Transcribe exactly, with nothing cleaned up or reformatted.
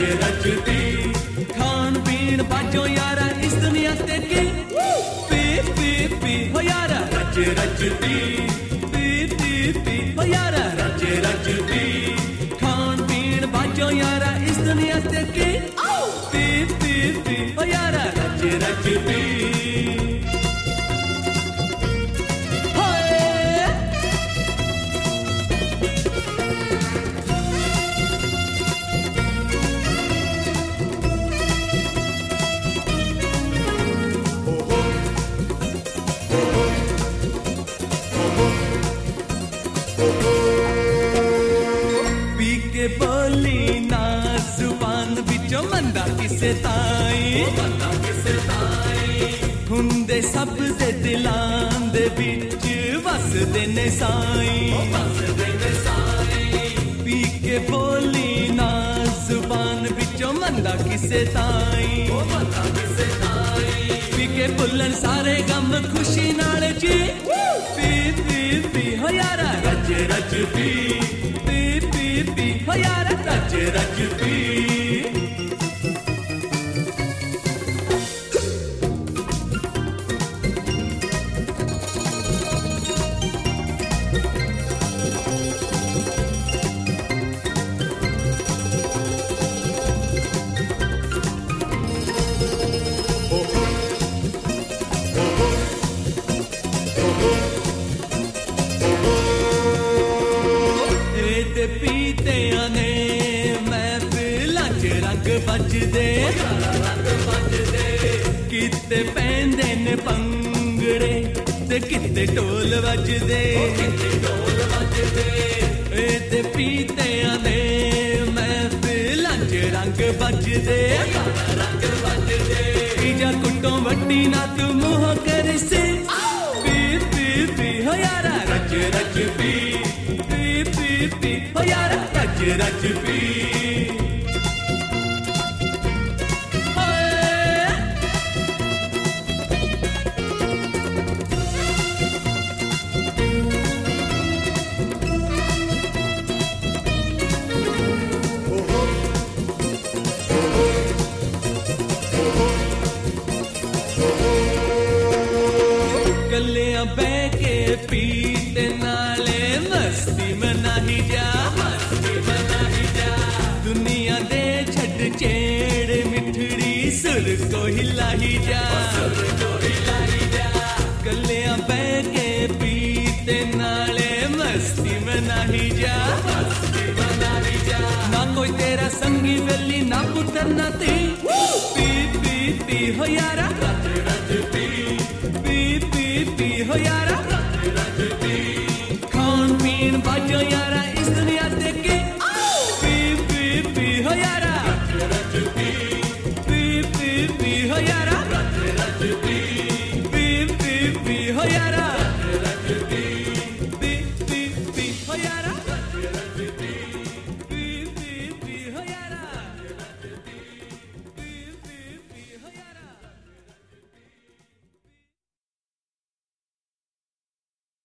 रजदी खान पीन बाजो यारा इस दुनिया ते की पी पी पी हो यारा रज रजदी पी पी पी हो यारा रज रजदी खान पीन बाजो यारा इस दुनिया ते की पी पी पी हो यारा रज रजदी बोली ना जुबान बिचो मंदा किसे ताई मंदा किसे ताई हुंदे सब दे दिलां दे बिच वसदे ने साई वसदे ने साई पी के बोली ना जुबान बिचो मंदा किसे ताई मंदा किसे ताई पी के बुलन सारे गम खुशी नाल जी पी पी पी हो यारा रज रज पी पी हो यारा रज रज पी पीते आने महफिलां च रंग बजदे रंग बजदे किते पैंदे ने पंगड़े ते किते ढोल वजदे किते ढोल वजदे ए ते पीते आने महफिलां च रंग बजदे रंग बजदे इजा कुट्टों वड्डी ना तू मुंह कर से पी पी पी हो यारा रज रज पी पी हो यारा रज रज पी गलियां बह के पीते नाले मस्ती मनाही जा मस्ती मनाही जा दुनिया दे छड़ चेड़ मिठड़ी सुर को हिलाई जा सुर को हिलाई जा गलियां बह के पीते नाले मस्ती मनाही जा मस्ती मनाही जा ना कोई तेरा संगी वेली ना पुत्र ना ती पी पी पी हो यारा रज रज पी पी पी पी हो यारा रज रज पी खान पीन बाजो यारा इस दुनिया ते की पी पी पी हो यारा रज रज पी पी पी पी हो यारा रज रज पी पी पी पी हो यारा रज रज पी